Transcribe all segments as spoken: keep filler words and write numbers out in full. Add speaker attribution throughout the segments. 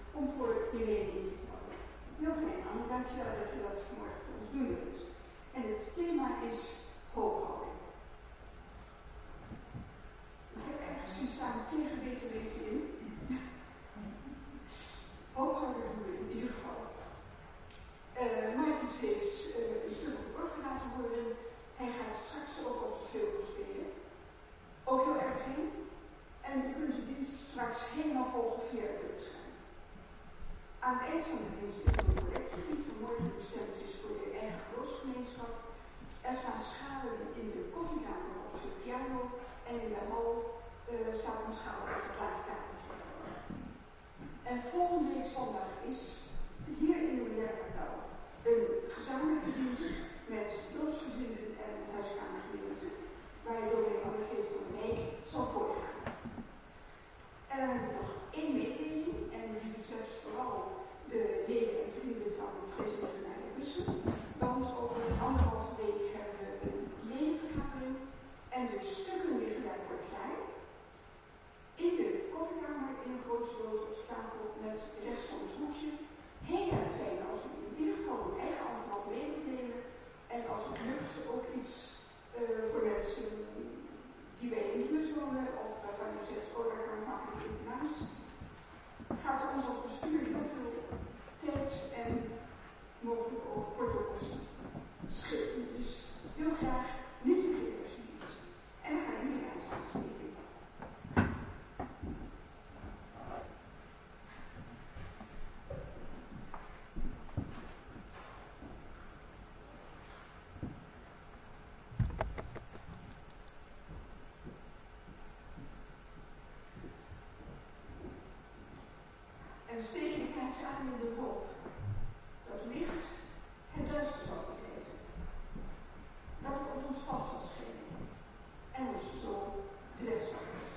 Speaker 1: om voor iedereen in te komen. Heel fijn, Anne, dankjewel dat je dat vanmorgen voor ons doen wilt. En het thema is hoophouding. Ik heb ergens zien staan tegen beter weten in. Hoophouding in ieder geval. Uh, Marcus heeft uh, een stuk op het bord laten horen. Hij gaat straks ook op de vleugel spelen. Ook heel erg fijn. En u kunt de dienst straks helemaal volgen via het beeldscherm. Aan het eind van de dienst is een project die vanmorgen bestemd is voor de eigen geloofsgemeenschap. Er staan schalen in de koffiekamer op de piano en in de hal uh, staat een schaal op het laagkamertje. En volgende week zondag is hier in de Leerkapel een gezamenlijke dienst met dorpsgezinnen en huiskamergemeente, waar je door de andere geest van de week zal voorgaan. En dan hebben we nog één mededeling, en die betreft vooral de leden en vrienden van Vreeselijk Genade Bussen. Want over anderhalve week hebben we een ledenvergadering en de stukken liggen daarvoor klaar. In de koffiekamer in een grote roos op tafel met rechts van het hoekje. Heel erg fijn als we in ieder geval een eigen antwoord mededelen. En als het lukt ook iets uh, voor mensen die bij je niet meer wonen of waarvan je zegt, oh daar gaan we makkelijk in naast. Gaat ons als bestuur heel veel tijd en mogelijk ook korte kosten schelen. Dus heel graag niet vergeten alsjeblieft. En dan ga ik niet aanstaan. En steek je kaars aan in de hoop dat licht het duister zal vergeven. Dat het op ons pad zal schijnen en ons zo de weg zal wijzen.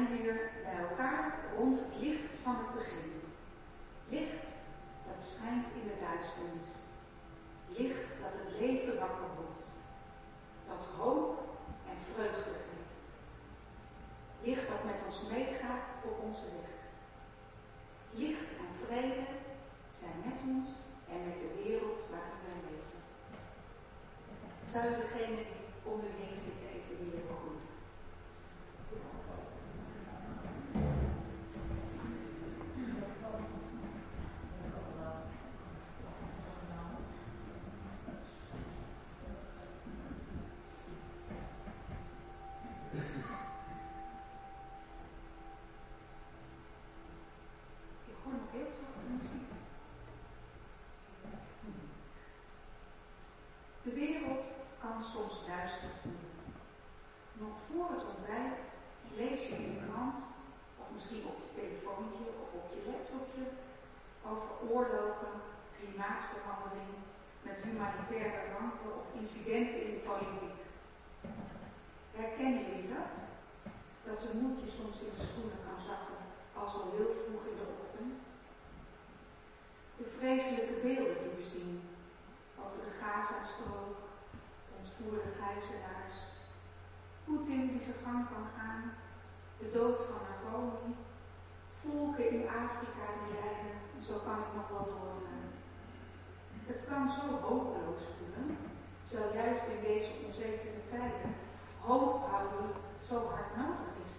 Speaker 1: zijn weer bij elkaar rond het licht van het begin. Licht dat schijnt in de duisternis. Licht dat het leven wakker wordt. Dat hoop en vreugde geeft. Licht dat met ons meegaat op onze weg. Licht en vrede zijn met ons en met de wereld waarin wij leven. Zou u degene die om u heen zitten even willen begroeten? De wereld kan soms duister voelen. Nog voor het ontbijt lees je in de krant, of misschien op je telefoontje of op je laptopje, over oorlogen, klimaatverandering, met humanitaire rampen of incidenten in de politiek. Herkennen jullie dat? Dat de moed je soms in de schoenen kan zakken, als al heel vroeg in de ochtend? De vreselijke beelden die we zien over de Gazastrook, ontvoerde gijzelaars, Poetin die zijn gang kan gaan, de dood van Navalny, volken in Afrika die lijden, en zo kan ik nog wel doorgaan. Het kan zo hopeloos voelen, terwijl juist in deze onzekere tijden hoop houden zo hard nodig is.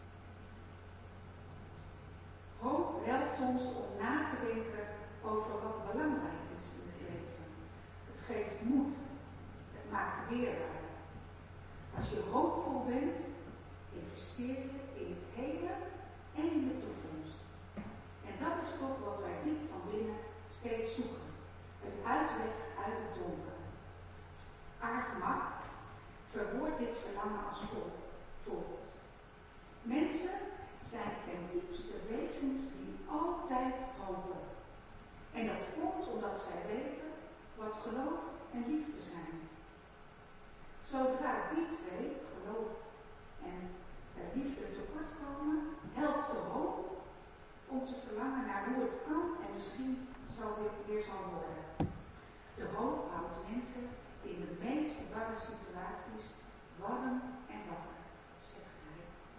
Speaker 1: Hoop helpt ons om na te denken over wat belangrijk is in het leven. Het geeft moed. Het maakt weerbaar. Als je hoopvol bent, investeer je in het heden en in de toekomst. En dat is toch wat wij diep van binnen steeds zoeken. Een uitweg uit het donker. Aart Mak verwoordt dit verlangen als volgt. Mensen zijn ten diepste wezens die altijd hopen. En dat komt omdat zij weten wat geloof en liefde zijn. Zodra die twee, geloof en liefde, tekort komen, helpt de hoop om te verlangen naar hoe het kan en misschien zal dit weer zal worden. De hoop houdt mensen in de meest barre situaties warm en wakker, zegt hij.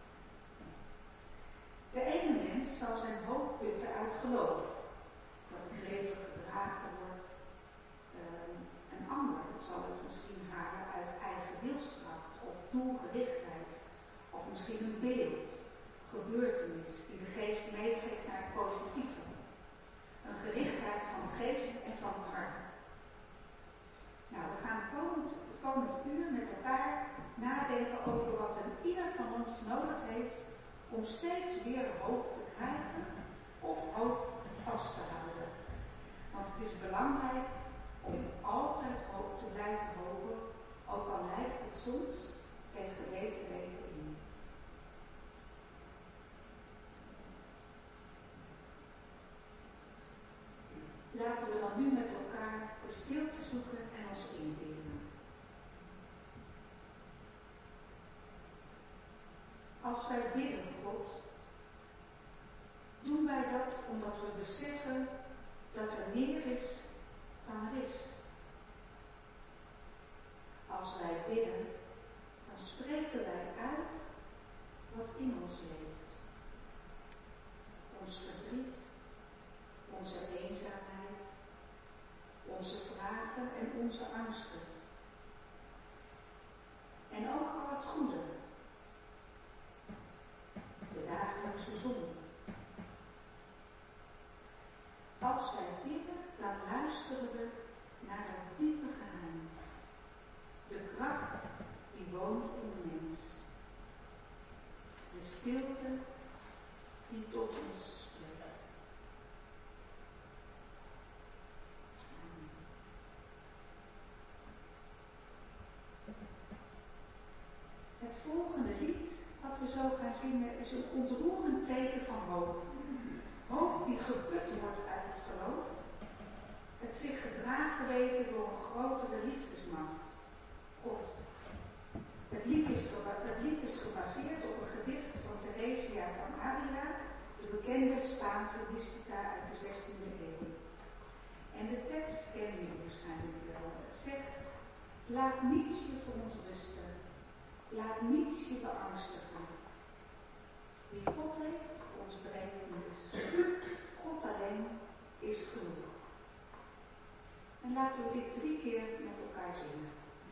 Speaker 1: De ene mens zal zijn hoop putten uit geloof, dat het leven gedragen wordt. Uh, een ander zal het misschien halen uit eigen wilskracht of doelgerichtheid, of misschien een beeld, gebeurtenis die de geest meetrekt naar het positieve. Een gerichtheid van de geest en van het hart. Nou, we gaan het komend, het komend uur met elkaar nadenken over wat een ieder van ons nodig heeft om steeds weer hoop te krijgen of hoop vast te houden. Want het is belangrijk om altijd hoop te blijven hopen, ook al lijkt het soms tegen weten weten in. Laten we dan nu met elkaar de stilte zoeken en ons inbeelden. Als wij bidden, God, doen wij dat omdat we beseffen dat er meer is dan er is. Als wij bidden, dan spreken wij uit wat in ons leeft. Ons verdriet, onze eenzaamheid, onze vragen en onze angsten. En ook al het goede. De dagelijkse zon. Als wij bidden, dan luisteren we naar dat diepe geheim. De kracht die woont in de mens. De stilte die tot ons spreekt. Amen. Het volgende lied wat we zo gaan zingen is een ontroerend teken van hoop. Hoop die geput wordt uit het geloof. Het zich gedragen weten door een grotere liefdesmacht. God. Het lied is, het lied is gebaseerd op een gedicht van Theresia van Ávila, de bekende Spaanse mystica uit de zestiende eeuw. En de tekst kennen jullie waarschijnlijk wel. Het zegt: laat niets je verontrusten, laat niets je beangstigen. Wie God heeft, ontbreekt niets. God alleen is genoeg. En laten we dit drie keer met elkaar zingen.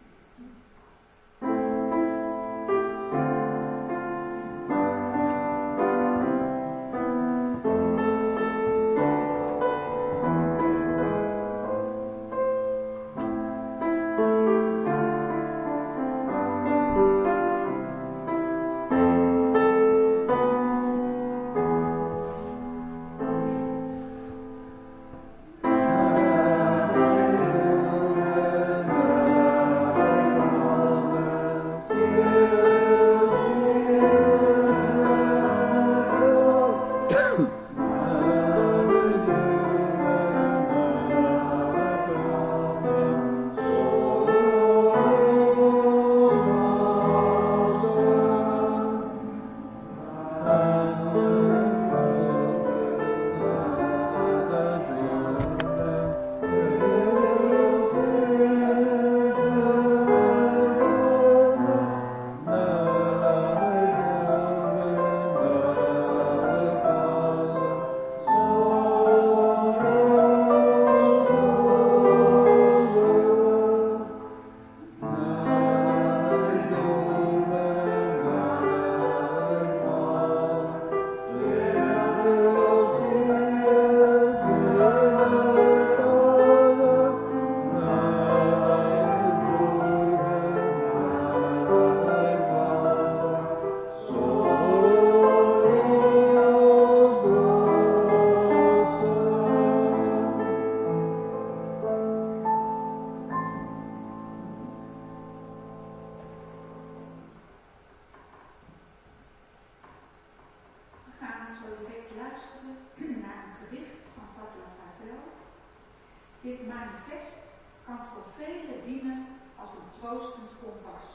Speaker 1: Dit manifest kan voor velen dienen als een troostend kompas.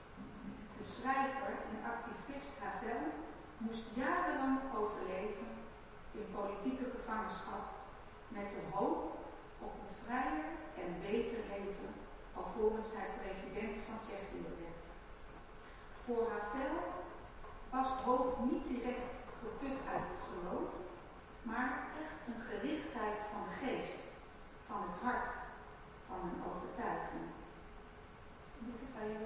Speaker 1: De schrijver en activist Havel moest jarenlang overleven in politieke gevangenschap met de hoop op een vrijer en beter leven alvorens hij president van Tsjechië werd. Voor Havel was hoop niet direct geput uit het geloof, maar echt een gerichtheid van de geest, van het hart, van een overtuiging. Zou je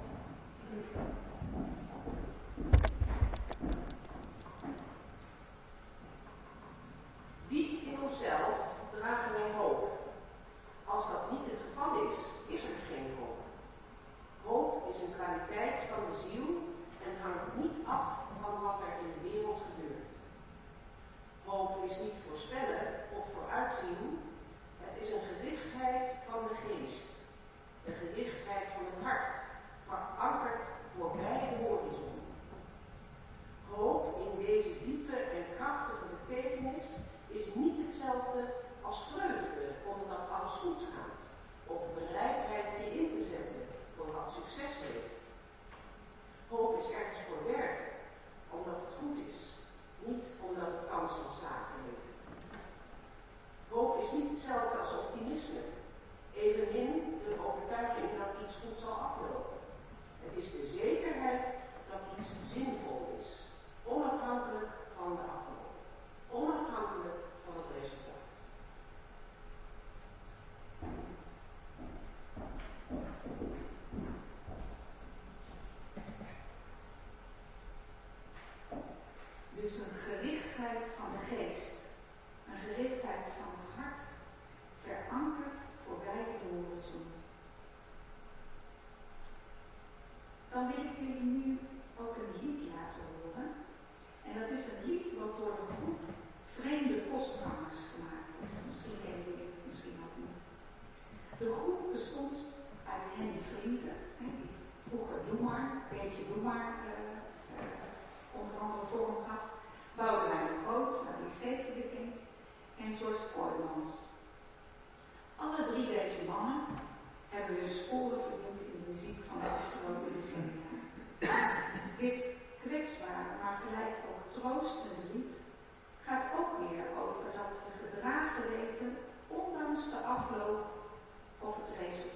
Speaker 2: Diep in onszelf dragen wij hoop. Als dat niet het geval is, is er geen hoop. Hoop is een kwaliteit van de ziel en hangt niet af van wat er in de wereld gebeurt. Hoop is niet voorspellen of vooruitzien. Het is een gerichtheid van de geest. De gerichtheid van het hart, verankerd voorbij de horizon. Hoop in deze diepe en krachtige betekenis is niet hetzelfde als vreugde omdat alles goed gaat, of bereidheid je in te zetten voor wat succes levert. Hoop is ergens voor werken, omdat het goed is, niet omdat het kans van slagen levert. Hoop is niet hetzelfde als optimisme, evenmin de overtuiging dat iets goed zal aflopen. Het is de zekerheid dat iets zinvol is, onafhankelijk van de afloop, onafhankelijk van het resultaat.
Speaker 1: Dus een gerichtheid van de geest, een gerichtheid van het hart, verankerd voorbij de horizon. Dan wil ik jullie nu ook een lied laten horen. En dat is een lied wat door de groep Vreemde Kostgangers gemaakt is. Misschien kennen jullie het, misschien ook niet. De groep bestond uit Henny Vrienden, die vroeger Doe maar, beetje Doe maar, uh, uh, onder andere vorm gaf. Boudewijn de Groot, maar die is zeker bekend. En George Kooijmans. Alle drie deze mannen hebben hun sporen verdiend in de muziek van de afgelopen decennia. Dit kwetsbare, maar gelijk ook troostende lied gaat ook weer over dat we gedragen weten, ondanks de afloop of het resultaat.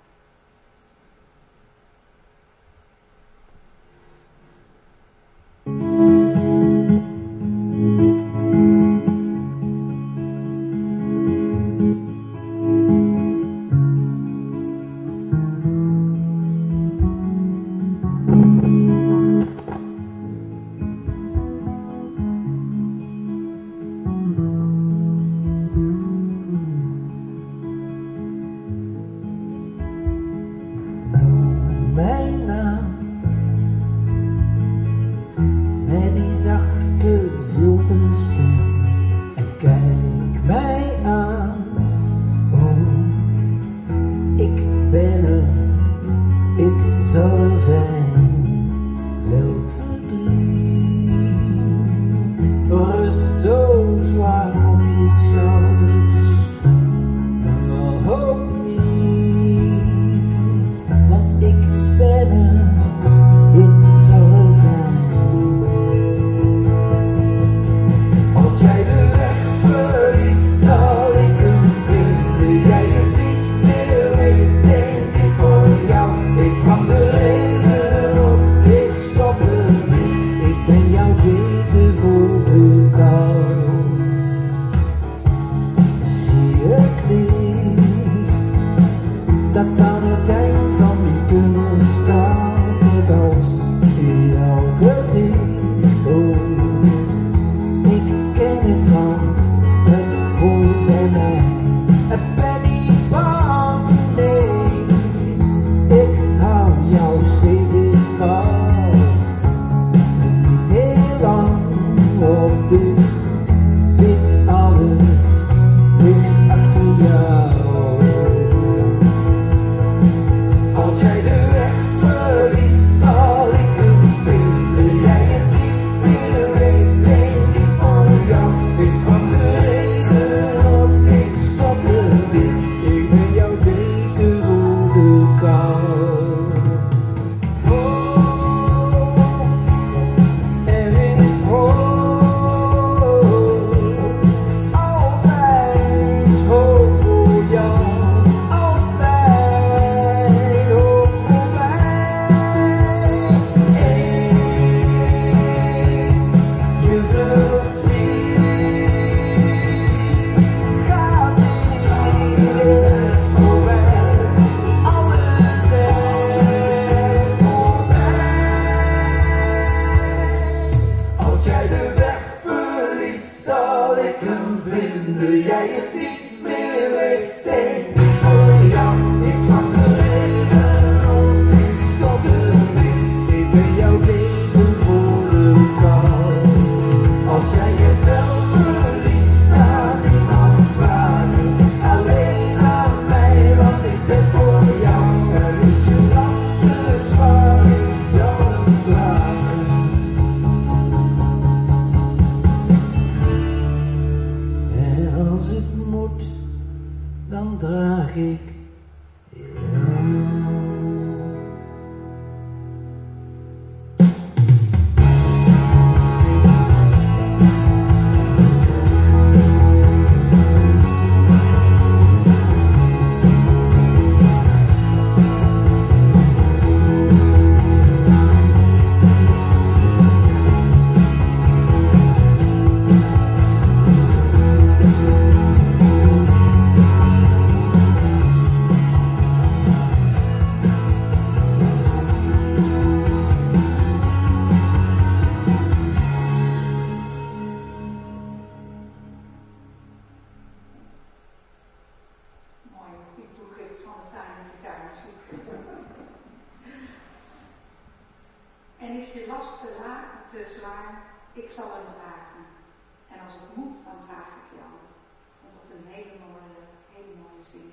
Speaker 1: En is je last te, la- te zwaar, ik zal hem dragen. En als het moet, dan draag ik jou. Ik vond dat een hele mooie, hele mooie zin.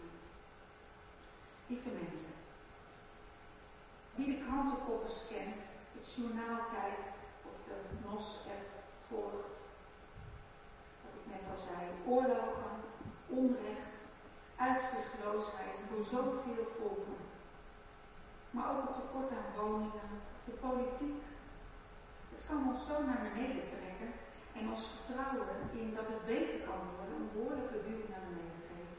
Speaker 1: Lieve mensen, wie de krantenkoppen scant, het journaal kijkt of de N O S-app volgt, wat ik net al zei, oorlogen, onrecht, uitzichtloosheid voor zoveel volken. Maar ook het tekort aan woningen, de politiek, kan ons zo naar beneden trekken en ons vertrouwen in dat het beter kan worden een behoorlijke duw naar beneden geven.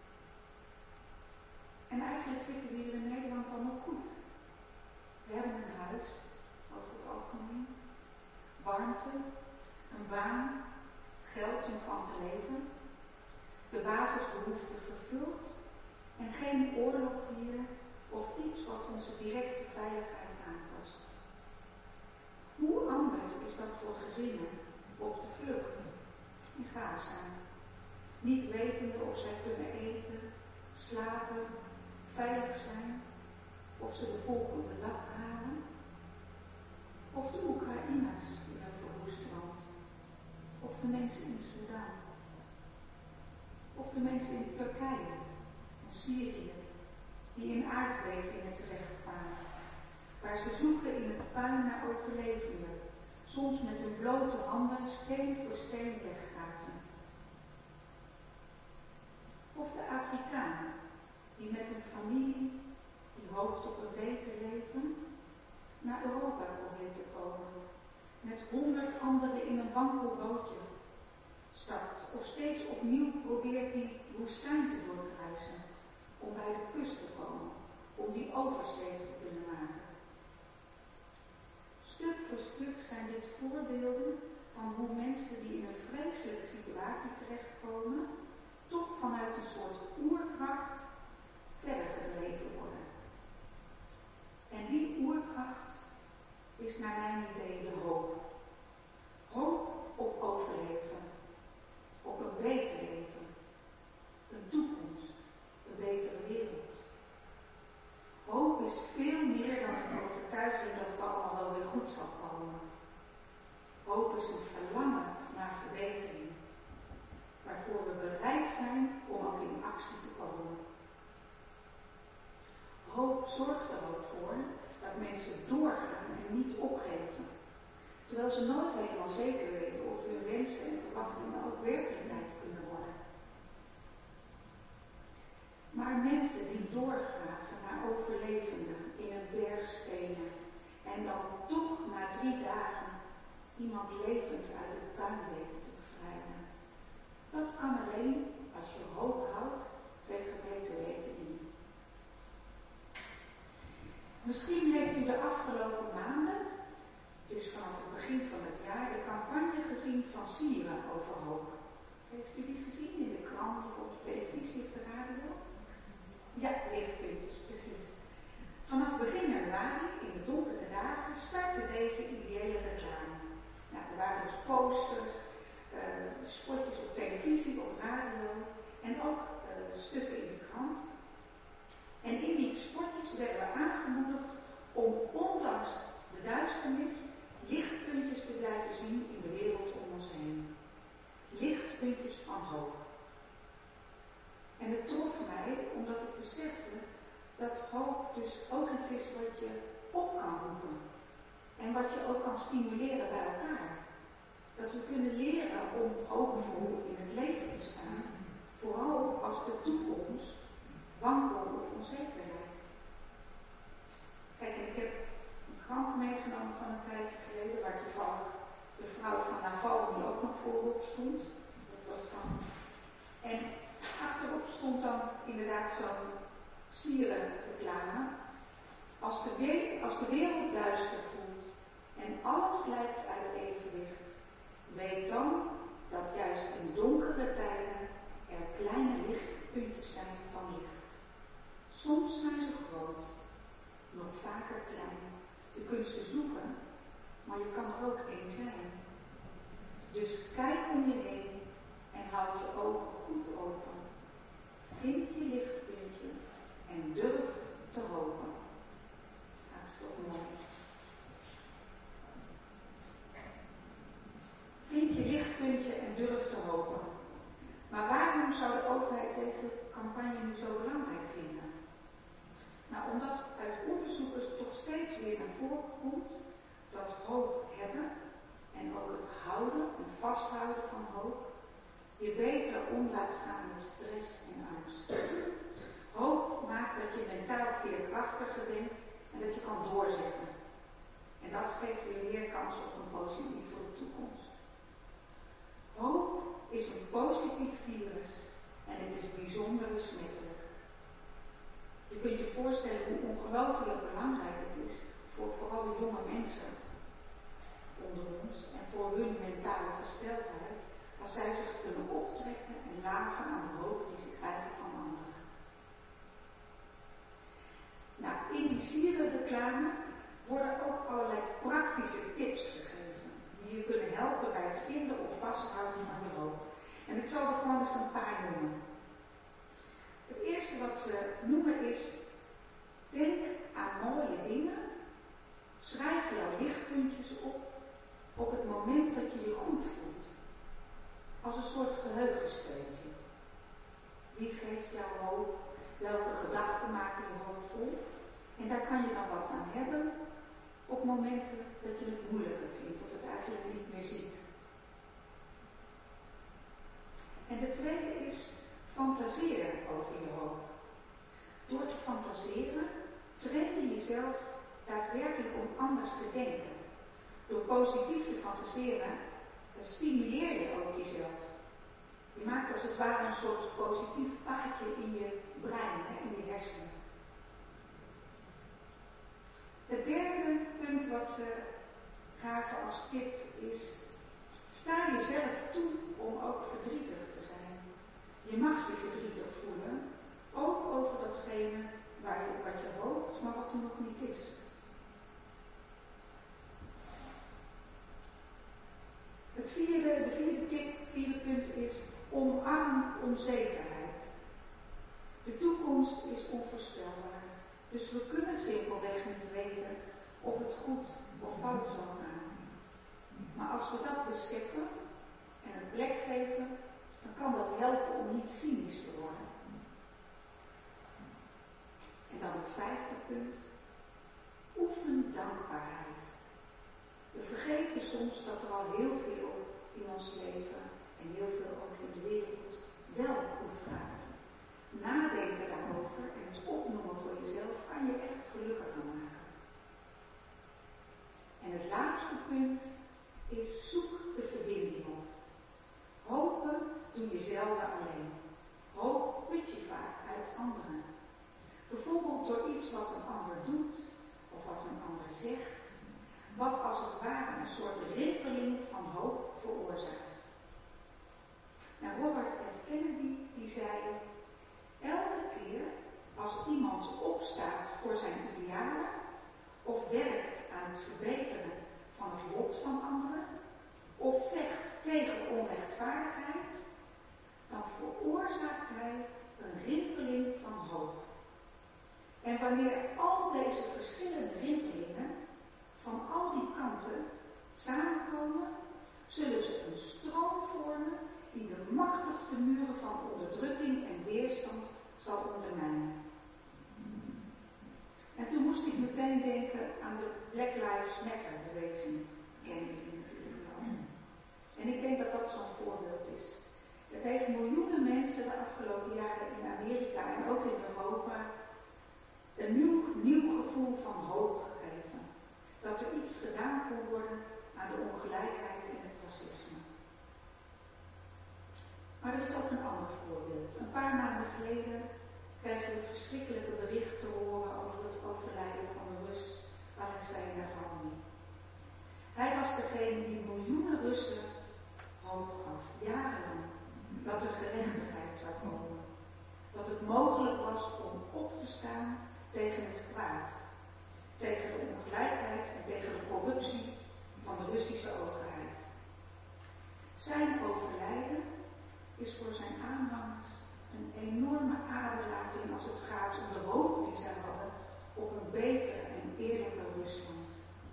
Speaker 1: En eigenlijk zitten we hier in Nederland dan nog goed. We hebben een huis, over het algemeen, warmte, een baan, geld om van te leven, de basisbehoeften vervuld en geen oorlog hier of iets wat onze directe veiligheid aantast. Hoe anders is dat voor gezinnen op de vlucht in Gaza, niet wetende of zij kunnen eten, slapen, veilig zijn, of ze de volgende dag halen, of de Oekraïners in het verwoest land, of de mensen in Sudan, of de mensen in Turkije en Syrië, die in aardbevingen terechtkwamen, waar ze zoeken in het puin naar overlevenden, soms met hun blote handen steen voor steen weggravend. Of de Afrikaan, die met een familie, die hoopt op een beter leven, naar Europa probeert te komen, met honderd anderen in een wankel bootje start, of steeds opnieuw probeert die woestijn te doorkruisen, om bij de kust te komen, om die oversteek te kunnen maken. Stuk voor stuk zijn dit voorbeelden van hoe mensen die in een vreselijke situatie terechtkomen, toch vanuit een soort oerkracht verder gedreven worden. En die oerkracht is naar mijn idee de hoop. Hoop op overleven, op een beter leven, een toekomst, een betere wereld. Hoop is veel meer dan een overtuiging dat het allemaal wel weer goed zal komen. Hoop is een verlangen naar verbetering, waarvoor we bereid zijn om ook in actie te komen. Hoop zorgt er ook voor dat mensen doorgaan en niet opgeven, terwijl ze nooit helemaal zeker weten of hun wensen en verwachtingen ook werkelijkheid kunnen worden. Maar mensen die doorgraven naar overlevenden in een berg stenen en dan toch na drie dagen iemand levend uit het puin weten te bevrijden, dat kan alleen als je hoop houdt tegen beter weten in. Misschien heeft u de afgelopen maanden, het is vanaf het begin van het jaar, de campagne gezien van Sieren over hoop. Heeft u die gezien in de krant of op de televisie of de radio? Ja, lichtpuntjes, precies. Vanaf begin januari, in de donkere dagen, startte deze ideële reclame. Nou, er waren dus posters, uh, spotjes op televisie, op radio en ook uh, stukken in de krant. En in die spotjes werden we aangemoedigd om ondanks de duisternis lichtpuntjes te blijven zien in de wereld om ons heen. Lichtpuntjes van hoop. En het trof mij omdat ik besefte dat hoop dus ook iets is wat je op kan roepen. En wat je ook kan stimuleren bij elkaar. Dat we kunnen leren om hoopvol in het leven te staan. Vooral als de toekomst wankel of onzekerheid. Kijk, ik heb een krant meegenomen van een tijdje geleden, waar toevallig de vrouw van Navalny ook nog voorop stond. Dat was dan. En achterop stond dan inderdaad zo'n sierenreclame. Als de, we- als de wereld duister voelt en alles lijkt uit evenwicht, weet dan dat juist in donkere tijden er kleine lichtpuntjes zijn van licht. Soms zijn ze groot, nog vaker klein. Je kunt ze zoeken, maar je kan er ook één zijn. Dus kijk om je heen en houd je ogen goed open. Vind je lichtpuntje en durf te hopen. Hartstikke mooi. Vind je lichtpuntje en durf te hopen. Maar waarom zou de overheid deze campagne nu zo belangrijk vinden? Nou, omdat uit onderzoekers toch steeds weer naar voren komt dat hoop hebben en ook het houden en vasthouden van hoop je beter om laat gaan met stress en angst. Hoop maakt dat je mentaal veerkrachtiger bent en dat je kan doorzetten. En dat geeft weer meer kans op een positieve toekomst. Hoop is een positief virus en het is bijzonder besmettelijk. Je kunt je voorstellen hoe ongelooflijk belangrijk het is voor vooral jonge mensen onder ons en voor hun mentale gesteldheid, als zij zich kunnen optrekken en laven aan de hoop die ze krijgen van anderen. Nou, in die sierenreclame worden ook allerlei praktische tips gegeven die je kunnen helpen bij het vinden of vasthouden van je hoop. En ik zal er gewoon eens een paar noemen. Het eerste wat ze noemen is: denk aan mooie dingen, schrijf jouw lichtpuntjes op op het moment dat je je goed voelt. Als een soort geheugensteuntje. Wie geeft jou hoop? Welke gedachten maken je hoopvol? En daar kan je dan wat aan hebben op momenten dat je het moeilijker vindt of het eigenlijk niet meer ziet. En de tweede is fantaseren over je hoop. Door te fantaseren train je jezelf daadwerkelijk om anders te denken. Door positief te fantaseren stimuleer je ook jezelf. Je maakt als het ware een soort positief paadje in je brein, in je hersenen. Het derde punt wat ze gaven als tip is: sta jezelf toe om ook verdrietig te zijn. Je mag je verdrietig voelen, ook over datgene waar je, wat je hoopt, maar wat er nog niet is. Het vierde, de vierde tip, vierde punt is: omarm onzekerheid. De toekomst is onvoorspelbaar, dus we kunnen simpelweg niet weten of het goed of fout zal gaan. Maar als we dat beseffen en een plek geven, dan kan dat helpen om niet cynisch te worden. En dan het vijfde punt: oefen dankbaarheid. We vergeten soms dat er al heel veel in ons leven en heel veel ook in de wereld wel goed gaat. Nadenken daarover en het opnoemen voor jezelf kan je echt gelukkiger maken. En het laatste punt is: zoek de verbinding op. Hopen doe je zelden alleen. Hoop put je vaak uit anderen. Bijvoorbeeld door iets wat een ander doet of wat een ander zegt, wat als het ware een soort rimpeling van hoop veroorzaakt. En Robert F. Kennedy die zei: elke keer als iemand opstaat voor zijn idealen of werkt aan het verbeteren van het lot van anderen of vecht tegen onrechtvaardigheid, dan veroorzaakt hij een rimpeling van hoop. En wanneer al deze verschillende rimpelingen van al die kanten samenkomen, zullen ze een stroom vormen die de machtigste muren van onderdrukking en weerstand zal ondermijnen. En toen moest ik meteen denken aan de Black Lives Matter beweging. Kennen jullie natuurlijk wel. En ik denk dat dat zo'n voorbeeld is. Het heeft miljoenen mensen de afgelopen jaren in Amerika en ook in Europa een nieuw, nieuw gevoel van hoop gegeven. Dat er iets gedaan kon worden aan de ongelijkheid en het racisme. Maar er is ook een ander voorbeeld. Een paar maanden geleden kregen we het verschrikkelijke bericht te horen over het overlijden van de Rus Alexei Navalny. Hij was degene die miljoenen Russen hoop gaf, jarenlang, dat er gerechtigheid zou komen. Dat het mogelijk was om op te staan tegen het kwaad, tegen de ongelijkheid en tegen de corruptie van de Russische overheid. Zijn overlijden is voor zijn aanhangers een enorme aderlating als het gaat om de hoop die zij hadden op een beter en eerlijker Rusland.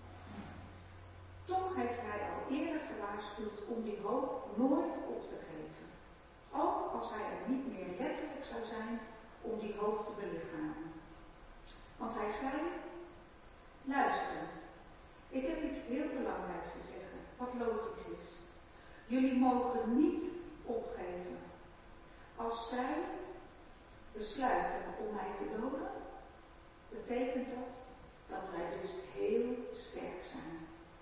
Speaker 1: Toch heeft hij al eerder gewaarschuwd om die hoop nooit op te geven. Ook als hij er niet meer letterlijk zou zijn om die hoop te belichamen. Want hij zei: luister, ik heb iets heel belangrijks te zeggen, wat logisch is. Jullie mogen niet opgeven. Als zij besluiten om mij te doden, betekent dat dat wij dus heel sterk zijn.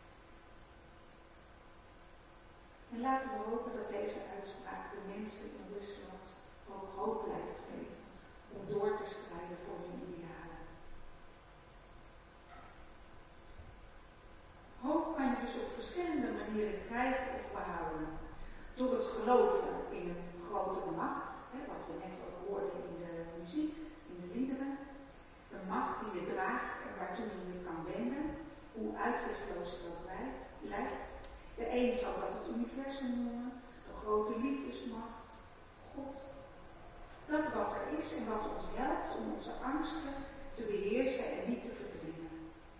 Speaker 1: En laten we hopen dat deze uitspraak de mensen in Rusland ook hoop blijft geven om door te strijden voor hun idealen. Hoop kan je dus op verschillende manieren krijgen of behouden. Door het geloven in een grotere macht, hè, wat we net ook hoorden in de muziek, in de liederen. Een macht die je draagt en waartoe je je kan wenden, hoe uitzichtloos het ook lijkt. De een zal dat het universum noemen, de grote liefdesmacht, God. Dat wat er is en wat ons helpt om onze angsten te beheersen en niet te verdringen.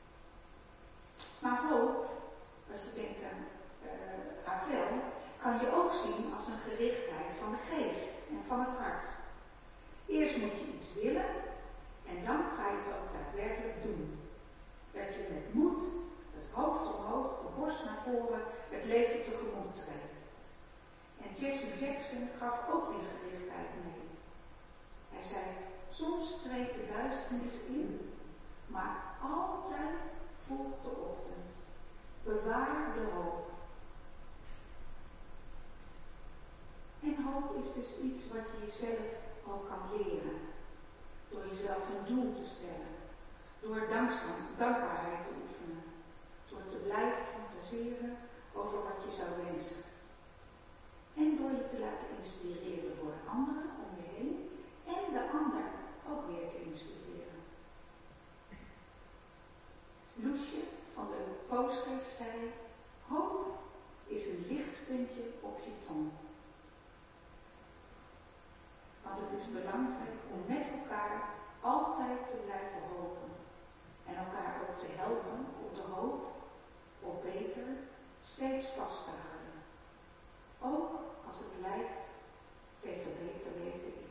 Speaker 1: Maar hoop, als je denkt aan uh, Ravel, kan je ook zien als een gerichtheid van de geest en van het hart. Eerst moet je iets willen en dan ga je het ook daadwerkelijk doen. Dat je met moed, het hoofd omhoog, de borst naar voren, het leven tegemoet treedt. En Jesse Jackson gaf ook die gerichtheid mee. Hij zei, soms treedt de duisternis in, maar altijd volgt de ochtend. Bewaar de hoop. En hoop is dus iets wat je jezelf al kan leren. Door jezelf een doel te stellen. Door dankzaam, dankbaarheid te oefenen. Door te blijven fantaseren over wat je zou wensen. En door je te laten inspireren door anderen om je heen. En de ander ook weer te inspireren. Loesje van de posters zei, hoop is een lichtpuntje op je tong. Want het is belangrijk om met elkaar altijd te blijven hopen. En elkaar ook te helpen op de hoop, op beter, steeds vast te houden. Ook als het lijkt tegen beter weten in.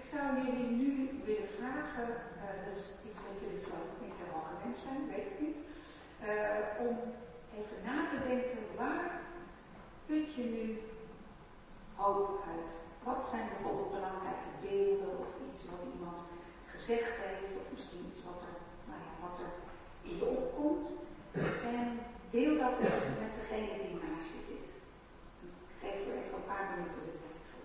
Speaker 1: zou jullie nu willen vragen, uh, dat is iets wat jullie geloof ik niet helemaal gewend zijn, weet ik niet, uh, om even na te denken, waar put je nu hoop uit? Wat zijn bijvoorbeeld belangrijke beelden of iets wat iemand gezegd heeft, of misschien iets wat er, nou ja, wat er in je opkomt. En deel dat eens met degene die naast je zit. Ik geef je even een paar minuten de tijd voor.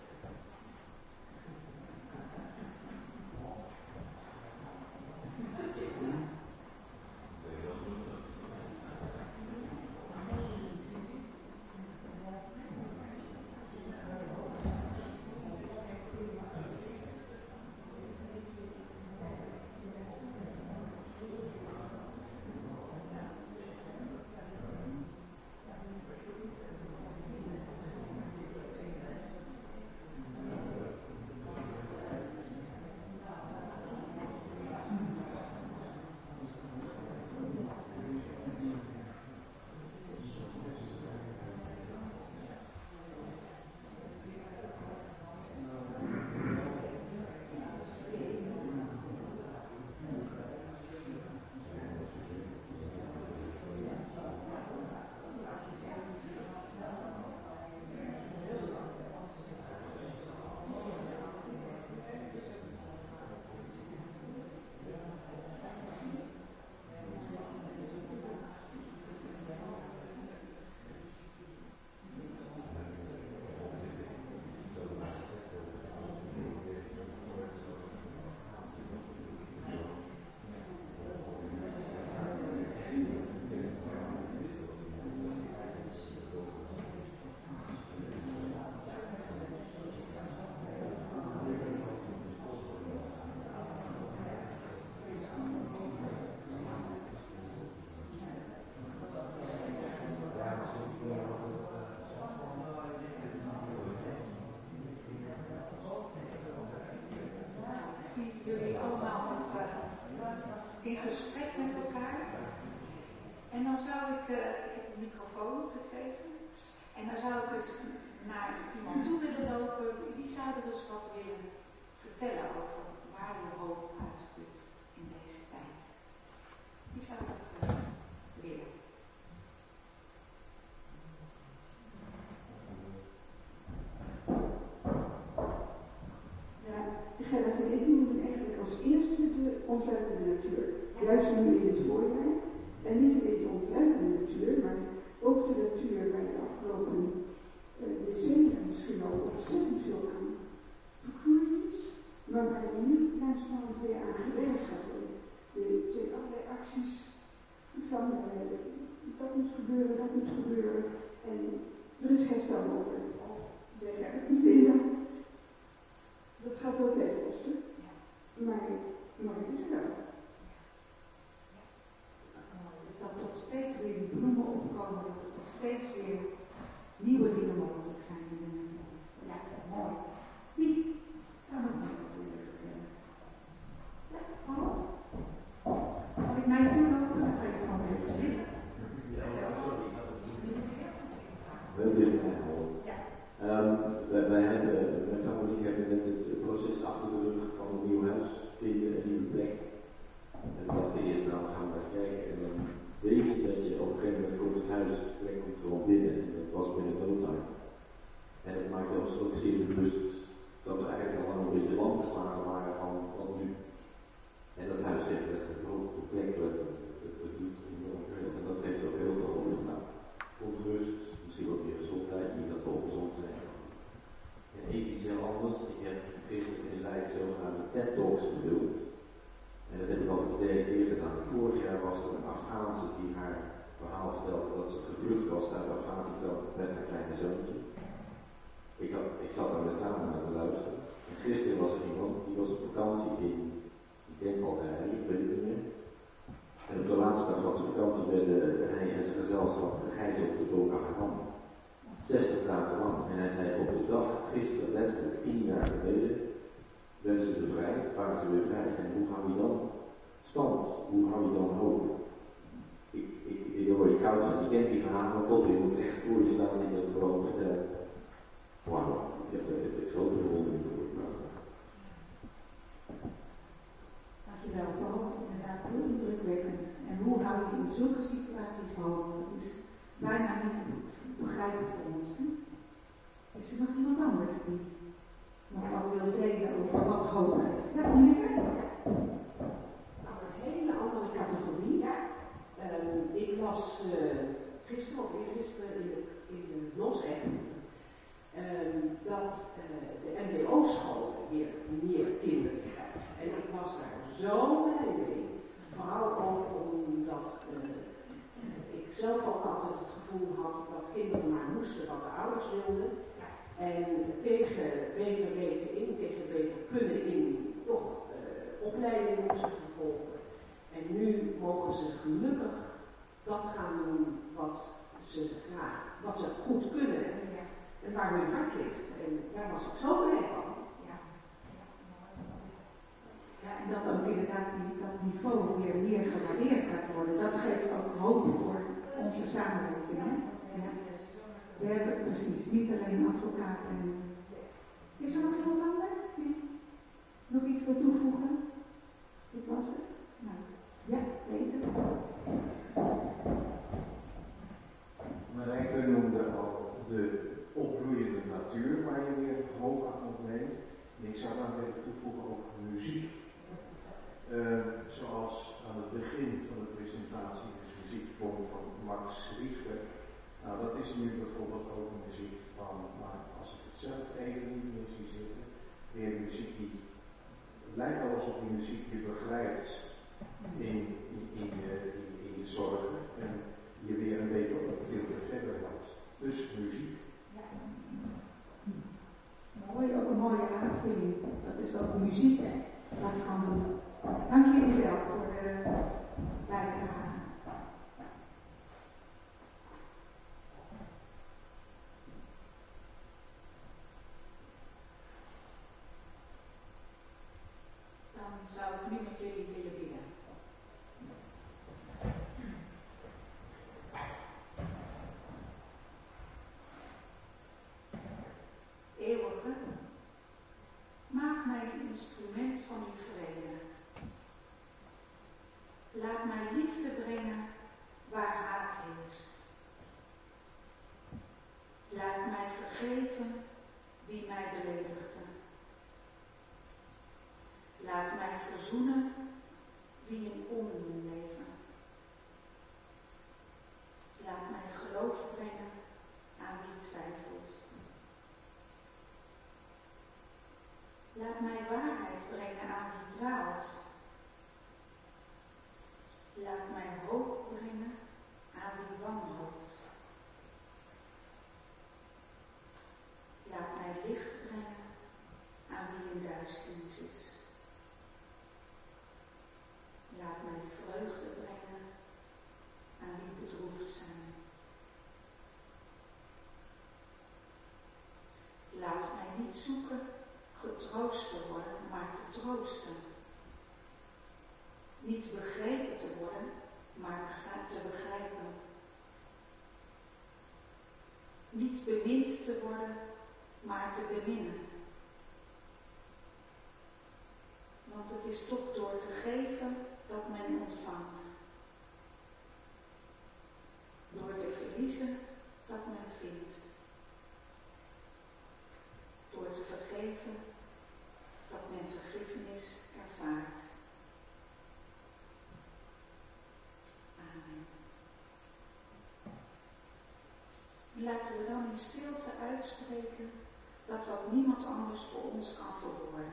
Speaker 1: Jullie allemaal nog uh, in gesprek met elkaar. En dan zou ik, uh, ik heb een microfoon gegeven, en dan zou ik dus naar iemand toe willen lopen, die zou er dus wat willen vertellen over waar je hoop uitput in deze tijd. Wie zou dat uh, willen?
Speaker 3: Ik noem eigenlijk als eerste de ontluikende natuur. Juist nu in het voorjaar. En niet alleen de ontluikende natuur, maar ook de natuur waar de afgelopen uh, decennia misschien al ontzettend veel aan gegroeid is. Maar waar je nu langzamerhand weer aan gewerkt gaat worden. De, de allerlei acties van uh, dat moet gebeuren, dat moet gebeuren. En er is geen spel over. Zeggen, niet in. Dat gaat wel tijd kosten, maar, maar het is er wel.
Speaker 1: Dus dat toch steeds weer die bloemen opkomen, dat er toch steeds weer nieuwe dingen mogelijk zijn in de natuur. Ja, mooi. Wie zou nog wat willen vertellen? Ja, hallo? Zal ik naar je toe lopen? Dan kan je gewoon even zitten.
Speaker 4: Wel dichtbij houden.
Speaker 1: Ja.
Speaker 4: Um, wij, wij hebben, mijn vrouw en ik hebben net het proces achter de rug van een nieuw huis vinden, een nieuwe plek. En we dachten eerst, nou gaan we eens kijken. En dan weet je dat je op een gegeven moment voor het huis, de plek komt gewoon binnen. En dat was binnen no time. En het maakte ons ook zeer bewust dat we eigenlijk al een beetje land geslagen waren van, van nu. En dat huis heeft letterlijk ook de plek, het, het, het doet enorm veel. En dat heeft ook heel veel over gedaan. Onrust, misschien wat meer gezondheid, niet dat we ongezond zijn. En even iets heel anders. Ik heb gisteren in Leiden zogenaamde TED Talks geduld. En dat heb ik al voor de derde keer gedaan. Vorig jaar was er een Afghaanse die haar verhaal vertelde dat ze gevlucht was uit Afghanistan met haar kleine zoontje. Ik, had, ik zat daar met tranen naar te luisteren. En gisteren was er iemand die was op vakantie in, ik denk Algerije, ik weet het niet meer. En op de laatste dag van zijn vakantie werden hij en zijn gezelschap gegijzeld door Boko Haram. zestig dagen lang. En hij zei op de dag, gisteren letterlijk tien jaar geleden, werden ze bevrijd, waren ze weer vrij. En hoe hou je dan stand? Hoe hou je dan hoop? Ik, ik, ik wil je koud zijn, je kent die verhalen tot je moet echt voor je staan en dat gewoon vertelt. Wauw, ik heb er een grote bewondering voor.
Speaker 2: kunnen in toch uh, opleidingen moesten vervolgen. En nu mogen ze gelukkig dat gaan doen wat ze graag, wat ze goed kunnen ja. En waar hun hart ligt. En daar was ik zo blij van.
Speaker 5: Ja, ja en dat ook inderdaad die, dat niveau weer meer gewaardeerd gaat worden. Dat geeft ook hoop voor onze samenleving. Hè? Ja. We hebben precies niet alleen advocaten. Is er nog iemand anders? Nee? Nog iets wil toevoegen? Dit was het? Nou, ja, Peter.
Speaker 6: Marijke noemde al de opbloeiende natuur waar je weer hoog aan opneemt. En ik zou daar willen toevoegen over muziek. Uh, zoals aan het begin van de presentatie is muziek van Max Richter. Nou, dat is nu bijvoorbeeld ook muziek van, maar als ik het zelf even niet meer zie zitten, weer muziek die, het lijkt wel alsof die muziek je begrijpt in, in, in, je, in, in je zorgen en je weer een beetje op het tilde verder helpt. Dus muziek.
Speaker 5: Ja. Mooi, ook een mooie aanvulling. Dat is ook muziek, hè. Dat kan doen. Dank jullie wel voor de bijdrage.
Speaker 1: Dan zou ik nu met jullie willen bidden. Eeuwige, maak mij een instrument van uw vrede. Laat mij liefde brengen waar haat heerst. Laat mij vergeven wie mij beledigde. Laat mij verzoenen wie in onmin leven. Laat mij geloof brengen aan wie twijfelt. Laat mij waarheid brengen aan wie dwaalt. Laat mij hoop brengen aan wie wanhoopt. Laat mij licht brengen aan wie in duisternis is. Laat mij vreugde brengen aan wie bedroefd zijn. Laat mij niet zoeken getroost te worden, maar te troosten. Niet begrepen te worden, maar te begrijpen. Niet bemind te worden, maar te beminnen. Want het is toch door te geven dat men ontvangt. Door te verliezen dat men vindt. Door te vergeven dat men vergiffenis ervaart. Amen. Laten we dan in stilte uitspreken dat wat niemand anders voor ons kan verwoorden.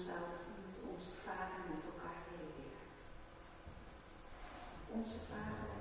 Speaker 1: Onze Vader